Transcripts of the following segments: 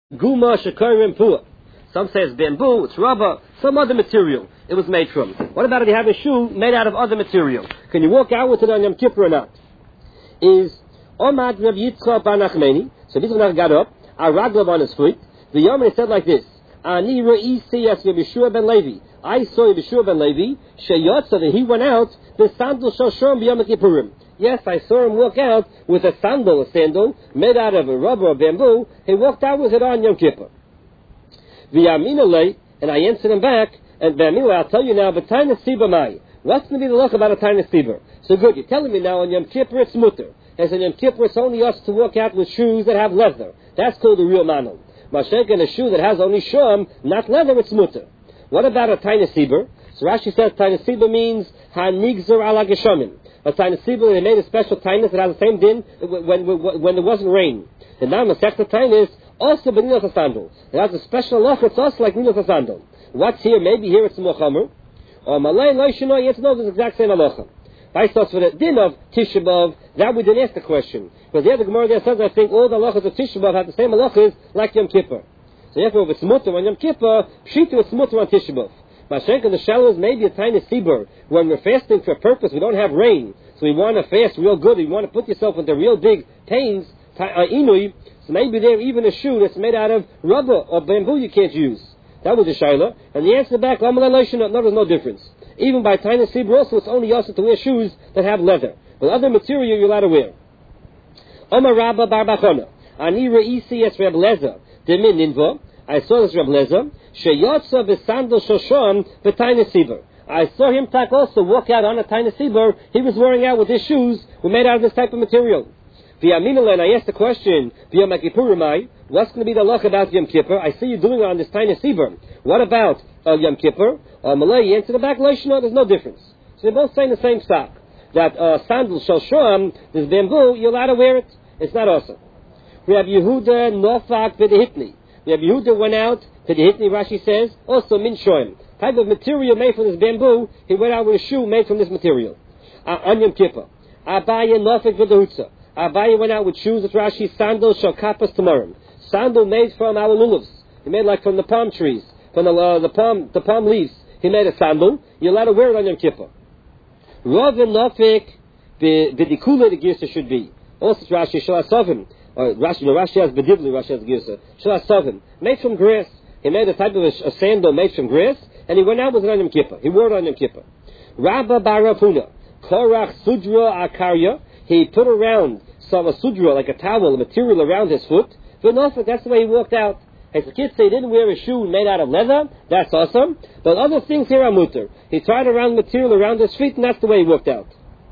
Guma shakarim pua. Some say it's bamboo, it's rubber, some other material it was made from. What about if you have a shoe made out of other material? Can you walk out with it on Yom Kippur or not? Is Omad Rav Yitzchak bar Nachmani. So this one got up, Araglav on his feet. The Yom said like this: Ani re'isi as Yeshua ben Levi. I saw Yeshua ben Levi. Sheyotza, that he went out. The sandal shel shom b'Yom Kippurim. Yes, I saw him walk out with a sandal made out of a rubber or bamboo. He walked out with it on Yom Kippur. V'yaminalei, and I answered him back. And v'yaminalei, I'll tell you now. But taina siba mai. What's going to be the look about a taina siba? So good, you're telling me now on Yom Kippur it's mutter. As on Yom Kippur it's only us to walk out with shoes that have leather. That's called the real manul. Mashek and a shoe that has only shom, not leather, it's mutter. What about a taina siba? So Rashi says taina siba means hanigzer ala geshamim. A taina siba, they made a special tainus that has the same din when there wasn't rain. And now Masechta tainus also b'nilas hasandal. It has a special loch. It's also like nilas hasandal. What's here? Maybe here it's mochamer. Or malay loishino. Yes, no, it's the exact same halacha. I thought for the din of Tisha B'Av, that we didn't ask the question. Because the other Gemara there says, I think all the halachas of Tisha B'Av have the same halachas like Yom Kippur. So therefore, if it's mutter on Yom Kippur, pshita it's mutter on Tisha B'Av. Mashenka, the shallow is maybe a tiny sibur. When we're fasting for a purpose, we don't have rain, so we want to fast real good. You want to put yourself into real big pains, inui. So maybe there even a shoe that's made out of rubber or bamboo you can't use. That was the shaila. And the answer back, no, there's no difference. Even by tiny sibur also, it's only also to wear shoes that have leather. But other material you're allowed to wear. Omar Rabba bar Bachona. Ani re'isi es Reb Lezer. Demin ninva. I saw this Reb Lezer. Sheyotza v'sandal shoshon v'tayna sibur. I saw him also walk out on a tayna sibur. He was wearing out with his shoes were made out of this type of material. V'yaminale, and I asked the question, V'yom Kippurimai, what's going to be the loch about Yom Kippur? I see you doing it on this tayna sibur. What about Yom Kippur? Malay answered the back, there's no difference. So they're both saying the same stock. That sandal shoshon, this bamboo, you're allowed to wear it. It's not awesome. Rabbi Yehuda nofak v'dehitni. Rabbi Yehuda went out to the Hitni, Rashi says, also min shoim. Type of material made from this bamboo, he went out with a shoe made from this material. On Yom Kippur. Abaya nofek v'dehutza. Abaya went out with shoes, with Rashi, sandal shal kapas tamarim. Sandal made from our lulavs. He made like from the palm trees, from the palm leaves. He made a sandal. You're allowed to wear it on Yom Kippur. Rav and nofek v'dikula the girsa should be. Also Rashi shal asavim. Rashi has bedivli, Rashi has girsa. Shal asavim. Made from grass. He made a type of a sandal made from grass, and he went out with it on Yom Kippur. He wore it on Yom Kippur. Rabba bar Rapuna. Korach sudra akarya. He put around some sudra, like a towel, a material around his foot. That's the way he walked out. As the kids say, he didn't wear a shoe made out of leather. That's awesome. But other things here are mutter. He tied around material around his feet, and that's the way he walked out.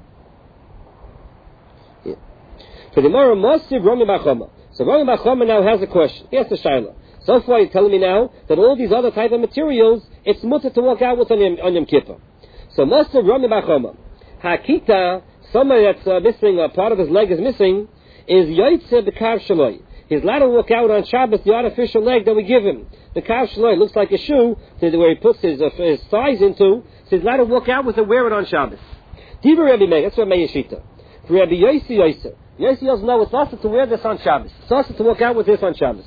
Yeah. For the Gemara, Mosif Rami Bachoma. So Rami Bachoma now has a question. He has a shaila. So far, you're telling me now that all these other type of materials, it's mutter to walk out with on Yom Kippur. So Mosif Rami Bachoma. Hakita, somebody that's missing, a part of his leg is missing, is Yoitze B'Kav Shaloi. He's allowed to walk out on Shabbos, the artificial leg that we give him. The Kav Shaloi looks like a shoe, where he puts his thighs into, so he's allowed to walk out with it, wear it on Shabbos. Diva Rabbi Meir, that's Rabbi Yeshita. For Rabbi Yossi Yossi doesn't know it's also to wear this on Shabbos. It's also to walk out with this on Shabbos.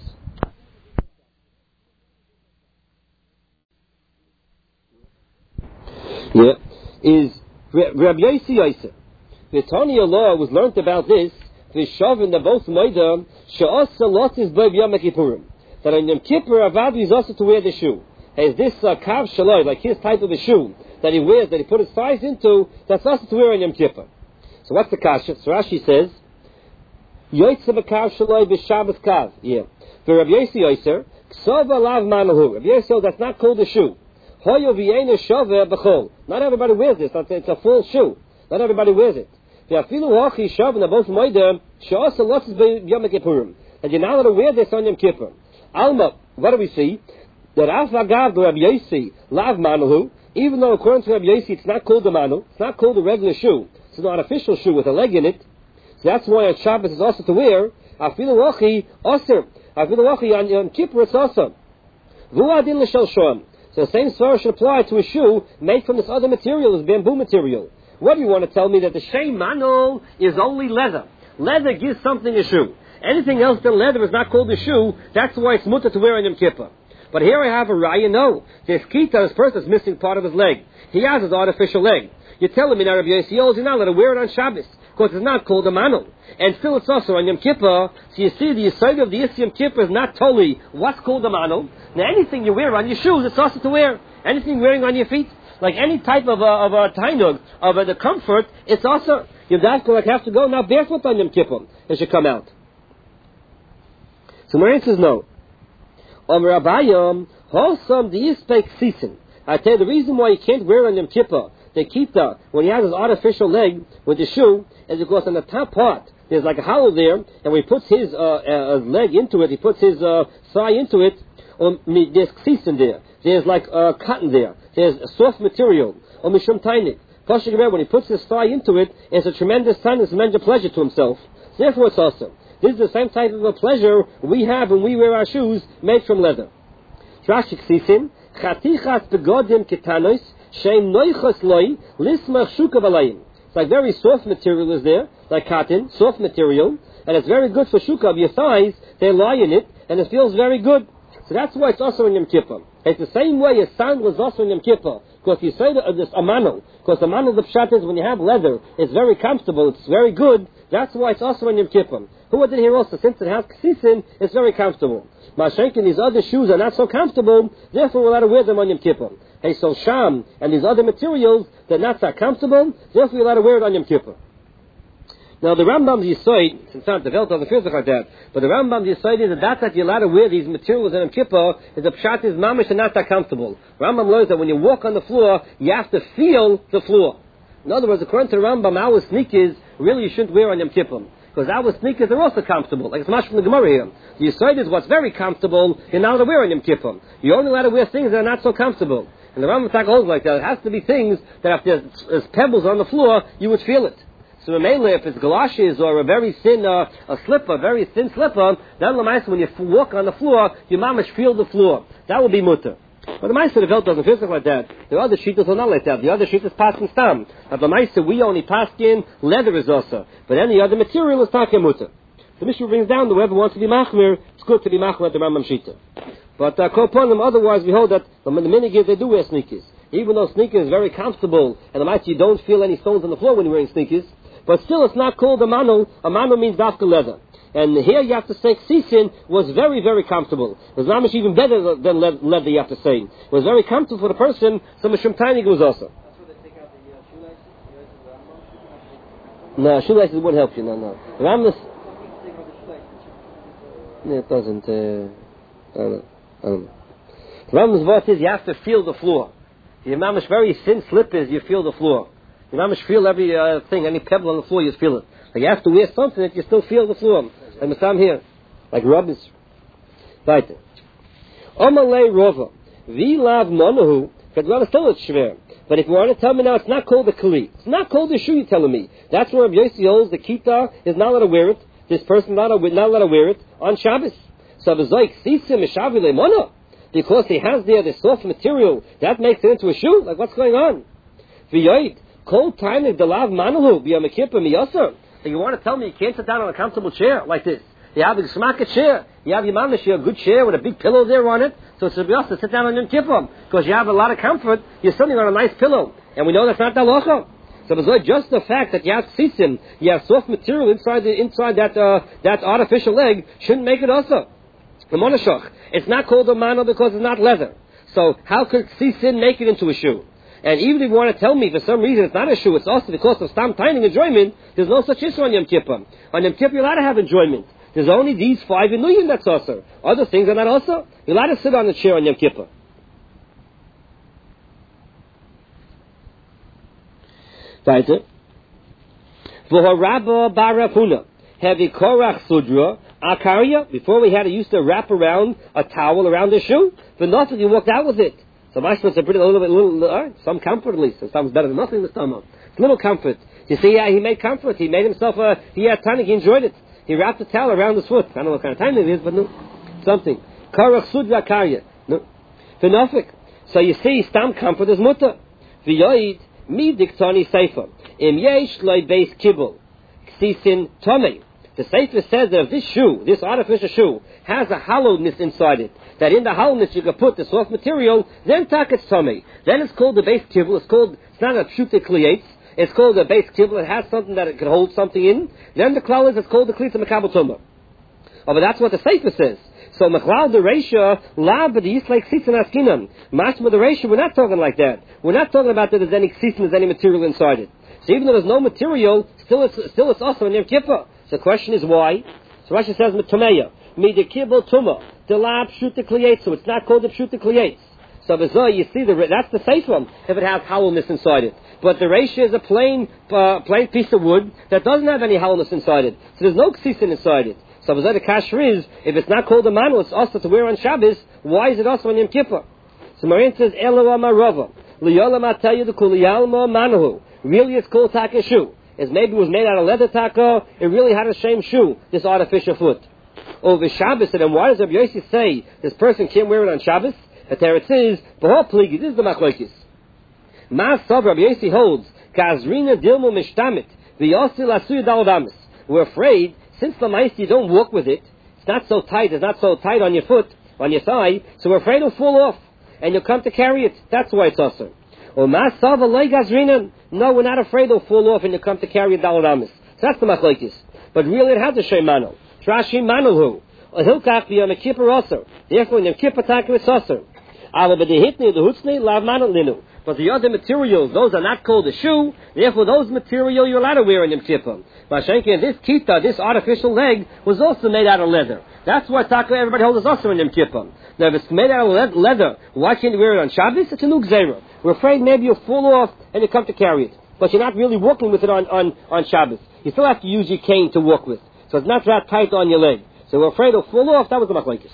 Yeah, is Rabbi Yossi Yossi. The Tanya law was learnt about this. The Shavin, the both Maida, Sha'asa Lotis Bob Yom Kippurim. That on Yom Kippur, Avadi is also to wear the shoe. Has this Kav Shaloi, like his type of a shoe that he wears, that he put his thighs into, that's also to wear on Yom Kippur. So what's the kasha? So Rashi says, Yoitze B'Kav Shaloi B'Shabbos Kav. Yeah. For Rabbi Yossi Yoser, Ksova Lav Manahu. Rabbi Yossi, that's not called a shoe. Hoyo V'Yeina Shaveh B'Chol. Not everybody wears this. It's a full shoe. Not everybody wears it. And you're not allowed to wear this on Yom Kippur. Alma, what do we see? That Rabbi Yossi lav manahu, even though according to Rabbi Yossi it's not called a manu, it's not called a regular shoe, it's an artificial shoe with a leg in it. So that's why on Shabbos is also to wear. On Yom Kippur it's also. So the same story should apply to a shoe made from this other material, this bamboo material. What do you want to tell me? That the Shei Manol is only leather. Leather gives something a shoe. Anything else than leather is not called a shoe. That's why it's mutter to wear on Yom Kippur. But here I have a raya, no. There's kita, this person is missing part of his leg. He has his artificial leg. You're telling me now, Rabbi Yossi, you're not allowed to wear it on Shabbos, because it's not called a manul. And still it's also on Yom Kippur, so you see the side of the Yom Kippur is not totally what's called a manul. Now anything you wear on your shoes, it's also to wear. Anything you're wearing on your feet, like any type of a tainug, of the comfort, it's also, you have to go now barefoot on Yom Kippur. It should come out. So my answer is no. Rabayam, wholesome, the yispek sisin. I tell you, the reason why you can't wear on Yom Kippur, the kita, when he has his artificial leg with the shoe, is because on the top part, there's like a hollow there, and when he puts his leg into it, he puts his thigh into it, there's sisin there. There's like cotton there. There's a soft material. Or mishum tainik. When he puts his thigh into it, it's a tremendous time, it's a tremendous pleasure to himself. Therefore it's awesome. This is the same type of a pleasure we have when we wear our shoes made from leather. It's like very soft material is there, like cotton, soft material, and it's very good for shukah. Your thighs, they lie in it, and it feels very good. So that's why it's also in Yom Kippur. It's the same way a sandal is also in Yom Kippur. Because you say this a manul. Because the manul, the pshat is when you have leather, it's very comfortable, it's very good. That's why it's also in Yom Kippur. Who did here also? Since it has ksisin, it's very comfortable. Mashenkin, these other shoes are not so comfortable, therefore we're allowed to wear them on Yom Kippur. Hey, so sham and these other materials, they're not so comfortable, therefore we're allowed to wear it on Yom Kippur. Now the Rambam's Yisoid, since not the Welt doesn't feel like that, but the Rambam's Yisoid is that you're allowed to wear these materials in Yom Kippur, is the pshat is mamish and not that comfortable. Rambam learns that when you walk on the floor, you have to feel the floor. In other words, according to the Rambam, our sneakers really you shouldn't wear on Yom Kippur. Because our sneakers are also comfortable. Like it's much from the Gemara here. The Yisoid is what's very comfortable, you're not allowed to wear on Yom Kippur. You're only allowed to wear things that are not so comfortable. And the Rambam holds like that. It has to be things that if there's pebbles on the floor, you would feel it. So mainly if it's galoshes or a very thin a slipper, very thin slipper, then when you walk on the floor, you mamish feel the floor. That would be mutter. But the Meister of the Welt doesn't feel like that. The other sheetas are not like that. The other sheetas pass in stam. But the Meister, we only pass in leather is also. But any other material is takim mutter. The Mishnah brings down that whoever wants to be machmir, it's good to be machmir at the Rambam Shita. But Koponim, otherwise we hold that the minigis, they do wear sneakers. Even though sneakers is very comfortable, and the Meister, you don't feel any stones on the floor when you're wearing sneakers, but still it's not called a manul. A manul means dafka leather. And here you have to say ksisin was very, very comfortable. It was not much even better than leather, you have to say. It was very comfortable for the person, so Mishum Tainig was also. That's where they take out the shoelaces? No, shoelaces wouldn't help you, no. Ramdas... No, it doesn't, I don't know. Ramdas what is, you have to feel the floor. Your mamish very thin slippers, you feel the floor. Your mamish feel every thing, any pebble on the floor, you feel it. Like you have to wear something that you still feel the floor. Like Masam here. Like rubbers. Weiter. Omalei Rova. Vilav Monahu. Because still it's shver. But if you want to tell me now, it's not called a kli. It's not called a shoe, you're telling me. That's where Rabbi Yossi holds the kita is not allowed to wear it. This person not allowed to wear it on Shabbos. So the Zoik Sisim Mishavile Mona. Because he has there the soft material, that makes it into a shoe? Like what's going on? V'yoid. Kol Tainik Dalav Manahu. B'yam Kippur Miyasar. So you want to tell me you can't sit down on a comfortable chair like this? You have a smacket chair. You have your mamish, a good chair with a big pillow there on it. So it's to sit down on Yom Kippur. Because you have a lot of comfort. You're sitting on a nice pillow. And we know that's not the halacha. So it's just the fact that you have tsitzim, you have soft material inside that artificial leg, shouldn't make it also. The monashach. It's not called a mano because it's not leather. So how could tsitzim make it into a shoe? And even if you want to tell me for some reason it's not a shoe, it's also because of stam taining enjoyment, there's no such issue on Yom Kippur. On Yom Kippur you're allowed to have enjoyment. There's only these 5 inuyim that's also. Other things are not also. You're allowed to sit on a chair on Yom Kippur. Weiter. V'horabba barafuna. Heavy korach sudra. Akaria. Before we had to used to wrap around a towel around the shoe. But nothing, you walked out with it. So mashma, it's a little some comfort at least. Sometimes better than nothing this time. It's a little comfort. You see, he made comfort. He made himself he had tonic, he enjoyed it. He wrapped the towel around his foot. I don't know what kind of time it is, but no. Something. Karach sudra karya. No. V'nofik. So you see, stam comfort is mutter. V'yoid mi diktani seifa. Im yesh loy beis kibul. Ksisin tomei. The Sefer says that if this shoe, this artificial shoe, has a hollowness inside it, that in the hollowness you can put the soft material, then tak it's tummy. Then it's called the base kibble. It's not a pshutik klietz. It's called the base kibble. It has something that it can hold something in. Then the klal is, it's called the klitz makabel tumah. Oh, but that's what the Sefer says. So Mechlal the Reisha, lab the Yislek Sitzin Askinan. Mashma the Reisha, we're not talking like that. We're not talking about that there's any Sitzin, there's any material inside it. So even though there's no material, still it's also in Yom Kippur. So the question is why? So Rashi says Metameya, Mida Kibbel Tumah, the lab Pshuta Kliyetz, so it's not called the Pshuta Kliyetz. So you see, that's the safe one, if it has hollowness inside it. But the Reisha is a plain piece of wood that doesn't have any hollowness inside it. So there's no Ksisin inside it. So the kasher is, if it's not called a manu, it's also to wear on Shabbos, why is it also on Yom Kippur? So Marin says, Eloah Marova, Liyolam Atayu the Kuliyalma Manahu. Really it's called taka shoe. Maybe it was made out of leather taka, it really had a shame shoe, this artificial foot. Over Shabbos, and then why does Rabbi Yossi say this person can't wear it on Shabbos? The Teretz is, B'ho Pligi, this is the Machlokes. Ma'asav Rabbi Yossi holds, Kazrina Dilmu Mishtamit, V'yosi Lasuya Daladamis. We're afraid, since the mice you don't walk with it, it's not so tight on your foot, on your thigh, so we're afraid it'll fall off, and you'll come to carry it. That's why it's awesome. Or Ma'asav Alei Gazrinan. No, we're not afraid it'll fall off and you'll come to carry it Daladamis. So that's the Machlokes. But really it has a Shem Manu. Trashi Manuhu. A Hilkach be on a Kippur also. Therefore in the Kippur Taka is also. Aber bei der Hitne, the Hutzne, Lav Manu Linu. But the other materials, those are not called a shoe, therefore those material you're allowed to wear in Yom Kippur. Mashenke, this kita, this artificial leg, was also made out of leather. That's why Taka, everybody holds us also in Yom Kippur. Now if it's made out of leather, why can't you wear it on Shabbos? It's a new gzera. We're afraid maybe you'll fall off and you come to carry it. But you're not really walking with it on Shabbos. You still have to use your cane to walk with. So it's not that tight on your leg. So we're afraid it'll fall off. That was the Machlokes.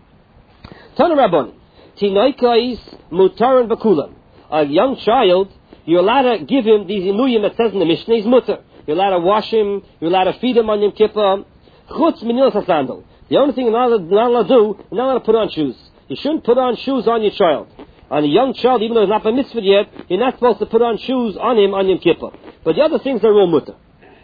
Tana Rabban. Tinoikais mutaran v'kulam. A young child, you're allowed to give him these inuyim that says in the Mishnah, he's mutter. You're allowed to wash him, you're allowed to feed him on Yom Kippur. Chutz minilas sandal. The only thing you're not allowed to do, you're not allowed to put on shoes. You shouldn't put on shoes on your child. On a young child, even though he's not by mitzvah yet, you're not supposed to put on shoes on him on Yom Kippur. But the other things are all mutter.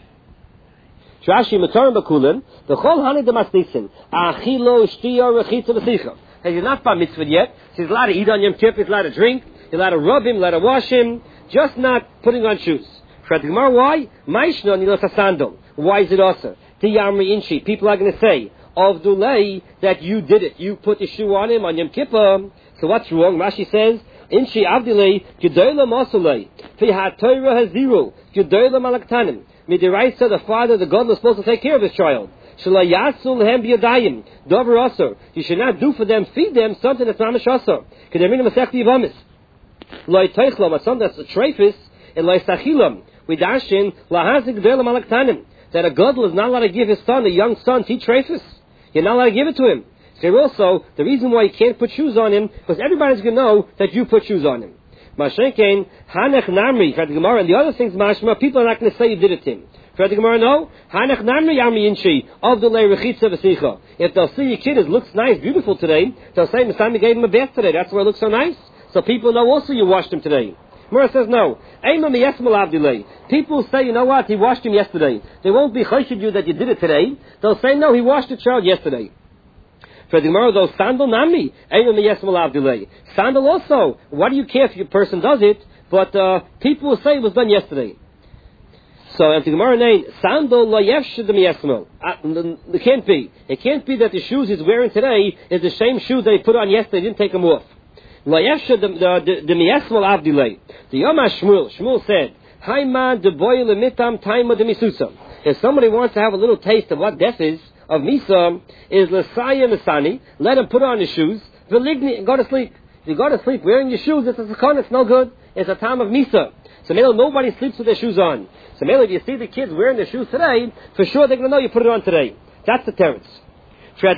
Trashi mutaran b'kulim, the chol hani demasnisin, achilo shtiya rechitza v'sicha. Hey, you're not by mitzvah yet, so he's allowed to eat on Yom Kippur, he's allowed to drink, you're allowed to rub him, allowed to wash him, just not putting on shoes. Why? Maishna nilas sandal. Why is it also? Tiyamri inchi. People are going to say, of Dulay, that you did it. You put the shoe on him on Yom Kippur. So what's wrong? Rashi says, inchi avdilay, gedoyla masulay, fiha Torah haziru, gedoyla malaktanim. Midiraisa, the father, the God was supposed to take care of his child. Shalayasul hem biyadayim, dover asur. You should not do for them, feed them something that's mamish asur. Kedemina masechti yivamis. Loi teichlam, something that's a treifis, and loi sachilam. We dash in, lahazik gedoyla malaktanim. That a gadol is not allowed to give his son, a young son, to eat treifis. You're not allowed to give it to him. So also, the reason why you can't put shoes on him, because everybody's going to know that you put shoes on him. Mashenkein, Hanech Namri, for the Gemara, and the other things, Mashma, people are not going to say you did it to him. For the Gemara, no. Hanech Namri Yami Inchi, of the Lei Rechitza V'sicha. If they'll see your kid looks nice, beautiful today, they'll say, Mr. gave him a bath today, that's why it looks so nice. So people know also you washed him today. Gemara says no. People say, you know what, he washed him yesterday. They won't be chayshid you that you did it today. They'll say, no, he washed the child yesterday. For the Gemara, though, sandal nami, sandal also. Why do you care if your person does it? But people will say it was done yesterday. So, if the Gemara name, sandal la yefshid miyesmo. It can't be. It can't be that the shoes he's wearing today is the same shoes that he put on yesterday. He didn't take them off. La yefshid the miyesmo avdilay. The Yoma Shmuel said, Hayman de boy lemitam taima de misusa. If somebody wants to have a little taste of what death is, of Misa, is Lasaya Masani, let him put on his shoes, Veligni, go to sleep. If you go to sleep wearing your shoes, it's a sakon, it's no good. It's a time of Misa. So maybe nobody sleeps with their shoes on. So maybe if you see the kids wearing their shoes today, for sure they're going to know you put it on today. That's the teretz. Like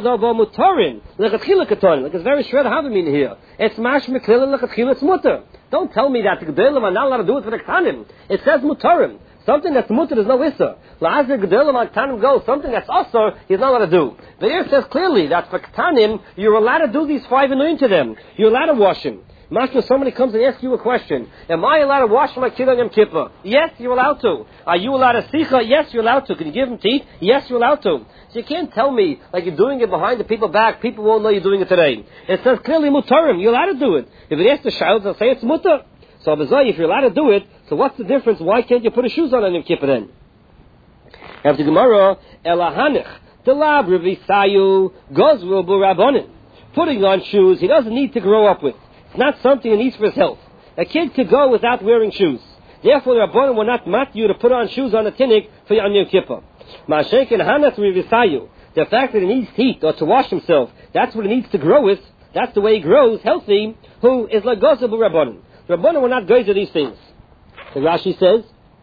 it's very shred havamina here. It's mash meklil lechatchila, it's mutter. Don't tell me that the gedolim are not allowed to do it for the ktanim. It says mutarim. Something that's mutter is no issa. La'azir gedolim ktanim go. Something that's asur, he's not allowed to do. The here says clearly that for ktanim, you're allowed to do these 5 inuyim to them. You're allowed to wash him. Master, somebody comes and asks you a question. Am I allowed to wash my kid on Yom Kippur? Yes, you're allowed to. Are you allowed to sicha? Yes, you're allowed to. Can you give him teeth? Yes, you're allowed to. So you can't tell me like you're doing it behind the people's back. People won't know you're doing it today. It says clearly mutarim. You're allowed to do it. If it asks the child, they'll say it's mutar. So if you're allowed to do it, so what's the difference? Why can't you put his shoes on Yom Kippur then? After Gemara, elahanich delab revisayu gozru burabonin. Putting on shoes he doesn't need to grow up with. It's not something he needs for his health. A kid could go without wearing shoes. Therefore, the Rabbanan will not mat you to put on shoes on a tinnik for Yom Kippur. Ma'ashekin hanat revisayu. The fact that he needs heat or to wash himself, that's what he needs to grow with. That's the way he grows healthy. Who is like gozru burabonin. The Rabbanan will not go to these things. The Rashi says,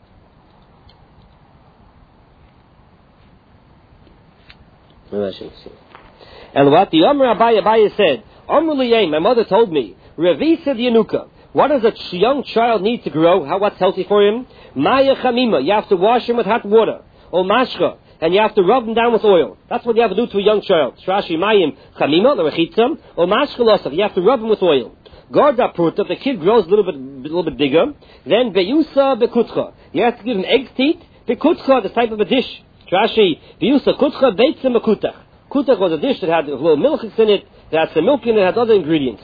and what the Amr Abaye said, Amr Liyay, my mother told me, Revisa Yanuka, what does a young child need to grow? What's healthy for him? Maya Chamima, you have to wash him with hot water. Or Mashcha, and you have to rub him down with oil. That's what you have to do to a young child. Shrashi Mayim Chamima, the Rechitzam, or Mashcha Losaf, you have to rub him with oil. Garda Pruta, if the kid grows a little bit bigger, then Beyusa Bekutcha, you have to give him egg teeth, Bekutcha, the type of a dish. Rashi, Biyusa Kutcha Beitzim Kutach. Kutach was a dish that had a little milk in it, that had some milk in it, had other ingredients.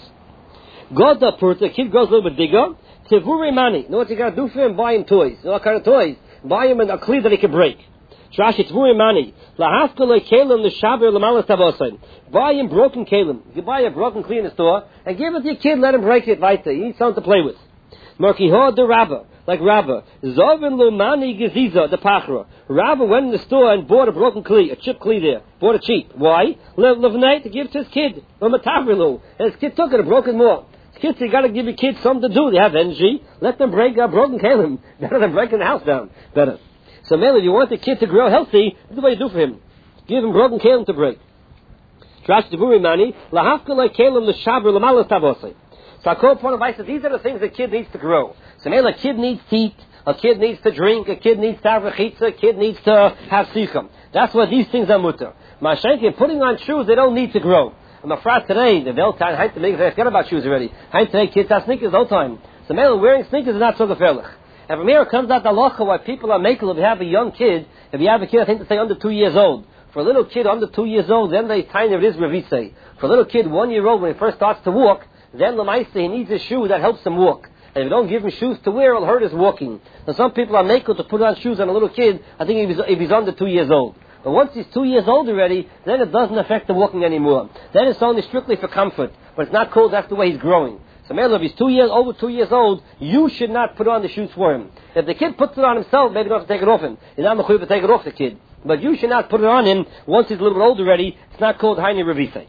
Goda Purta, the kid grows a little bit bigger. Tevure Mani, know what you gotta do for him? Buy him toys. You know what kind of toys? Buy him a cleat that he can break. Rashi, Tevure Mani. Lahafka Le Kalim the Shaber Lamalas Tavosain. Buy him broken Kalim. You buy a broken cleat in the store, and give it to your kid, let him break it weiter. He needs something to play with. Markiho de Rabba. Like Rabba, Zovin Lumani Geziza, the Pachra. Rabba went in the store and bought a broken kli, a chip kli there. Bought it cheap. Why? Levnei to give to his kid. And his kid took it and broke it more. His kids, you got to give your kids something to do. They have energy. Let them break a broken kalim. Better than breaking the house down. Better. So, mainly, if you want the kid to grow healthy, this is what you do for him. Give him broken kalim to break. Trash Devuri Mani, Lahafka like kalim the Shabr Lamalas Tavosai. So I call upon advice that these are the things the kid needs to grow. So maybe a kid needs teeth, a kid needs to drink, a kid needs to have rechitza, a kid needs to have sicham. That's what these things are mutter. Mashenkin, putting on shoes, they don't need to grow. I'm afraid today, the bell time, they forget about shoes already. Today, kids have sneakers all the time. So maybe wearing sneakers is not so gefährlich. And from here it comes out the halacha why people are making, if you have a young kid, if you have a kid, I think they say under 2 years old. For a little kid under 2 years old, then they tiny it is revise. For a little kid 1 year old, when he first starts to walk, then Lamaisa, he needs a shoe that helps him walk. And if you don't give him shoes to wear, it'll hurt his walking. And some people are making to put on shoes on a little kid, I think if he's under 2 years old. But once he's 2 years old already, then it doesn't affect the walking anymore. Then it's only strictly for comfort. But it's not called that's the way he's growing. So maybe if he's over 2 years old, you should not put on the shoes for him. If the kid puts it on himself, maybe you don't have to take it off him. You're not mechuyev to take it off the kid. But you should not put it on him once he's a little bit old already. It's not called Haini Revisei.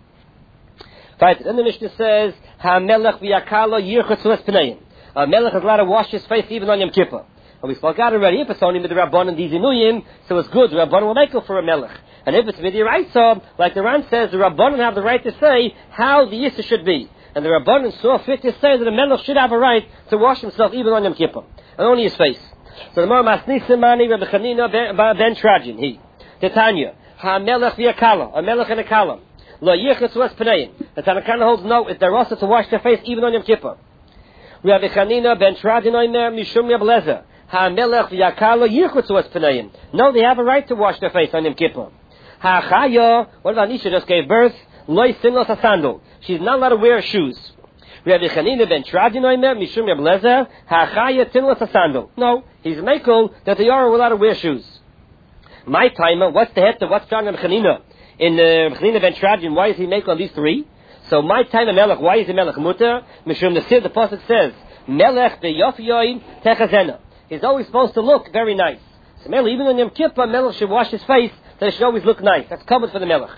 Right, then the Mishnah says, HaMelech v'yakala yirchutz l'espneim. A melech is allowed to wash his face even on Yom Kippur. And we spoke out already, if it's only with the Rabbanan Dizinuyim, so it's good, the Rabbanan will make it for a melech. And if it's Midi'raisa, like the Ran says, the Rabbanan have the right to say how the Yisra should be. And the Rabbanan saw fit to say that a melech should have a right to wash himself even on Yom Kippur. And only his face. So the Mar Masnisimani, Rabbi Chanina ben Trajin, he. Titania, HaMelech v'yakala, a melech and a kalam. Lo yirchutz l'espneim. The Tanakana holds no, it's their rasa to wash their face even on Yom Kippur. Rabbi Chanina ben Tradin oimer mishum Reb Lezer. HaMelech v'yakala yirchutz l'espneim. No, they have a right to wash their face on Yom Kippur. HaChaya, what about Nisha just gave birth? Lo sinlos a sandal. She's not allowed to wear shoes. Rabbi Chanina ben Tradin oimer mishum Reb Lezer. HaChaya tinlos a sandal. No, he's makel that they are allowed to wear shoes. My timer, what's the head of what's John Rabbi Chanina? In Chanina ben Tradin, why is he makel on these three? So my time of Melech, why is he Melech Mutter? Mishum Nasir, the Pasuk says, Melech the Yofiyoin Techazena. He's always supposed to look very nice. So Melech, even on Yom Kippur, Melech should wash his face, so he should always look nice. That's covered for the Melech.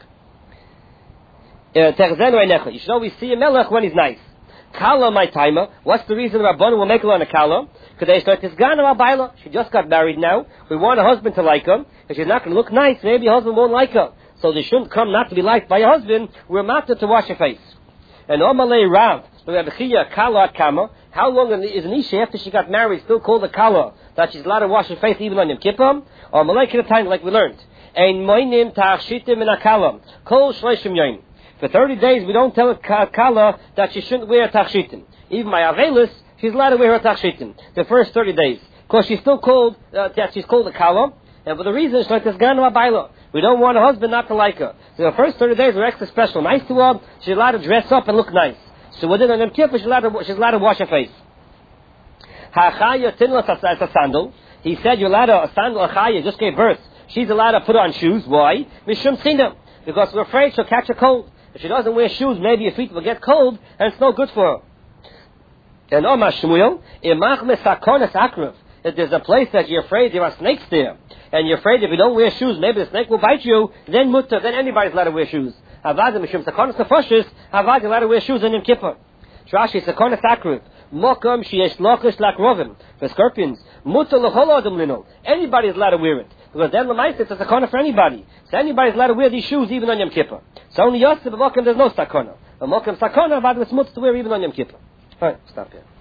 Techazena Einecha. You should always see a Melech when he's nice. Kala, my timer, what's the reason Rabbanan will make her on a Kala? Because they start this Gana Baila. She just got married now. We want a husband to like her. If she's not going to look nice, maybe a husband won't like her. So they shouldn't come not to be liked by a husband. We're matter to wash your face. And Omalei Rav, Kala Kama, how long is an Isha after she got married still called a Kala, that she's allowed to wash her face even on Yom Kippur? Or Malay Kiratayim, like we learned. Ein Moinim Ta'achitim in a Kala. Kol Shleishim Yoim. For 30 days, we don't tell a kala that she shouldn't wear a tachshitim. Even my avelis, she's allowed to wear her tachshitim the first 30 days. Because she's still called, she's called a kala. And for the reason, she's like this ganu abayla. We don't want her husband not to like her. So the first 30 days are extra special. Nice to her. She's allowed to dress up and look nice. So within an Yom Kippur, she's allowed to wash her face. Ha'achaya tinla as a sandal. He said you're allowed to, a sandal, achaya, just gave birth. She's allowed to put on shoes. Why? Mishum tzina. Because we're afraid she'll catch a cold. If she doesn't wear shoes, maybe her feet will get cold, and it's no good for her. And Omar Shmuel, imach mesakonas akrav. If there's a place that you're afraid there are snakes there, and you're afraid if you don't wear shoes, maybe the snake will bite you, then mutter, then anybody's allowed to wear shoes. Avad mishum sakonas nefashis, avad allowed to wear shoes in Yom Kippur. Rashi sakonas akrav. Mokam sheyesh lokish lakrovim. For scorpions, mutter l'chol adam lino. Anybody's allowed to wear it. Because then the mice it's a sakona for anybody. So anybody's allowed to wear these shoes even on Yom Kippur. So only Yosef and Mokam there's no sakona. But Mokam sakona, avad it's mutter to wear even on Yom Kippur. Alright, stop here.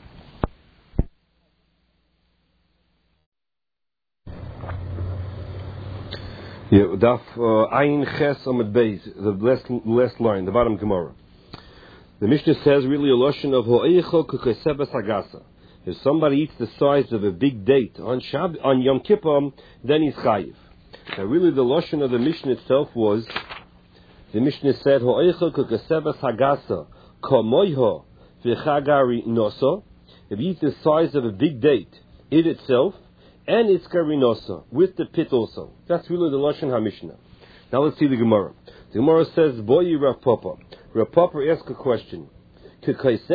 Yeah, Daf Ayin Ches Amud Beis, the last line, the bottom Gemara. The Mishnah says really a loshon of Ho'eicho Kukesebes Hagasa. If somebody eats the size of a big date on Yom Kippur, then he's chayiv. Now really the loshon of the Mishnah itself was, the Mishnah said Ho'eicho Kukesebes Hagasa Komoiho V'chagari Noso. If you eat the size of a big date, it itself, and it's karinosa, with the pit also. That's really the Lashon HaMishnah. Now let's see the Gemara. The Gemara says, Boyi Rav Papa. Rav Papa asked a question.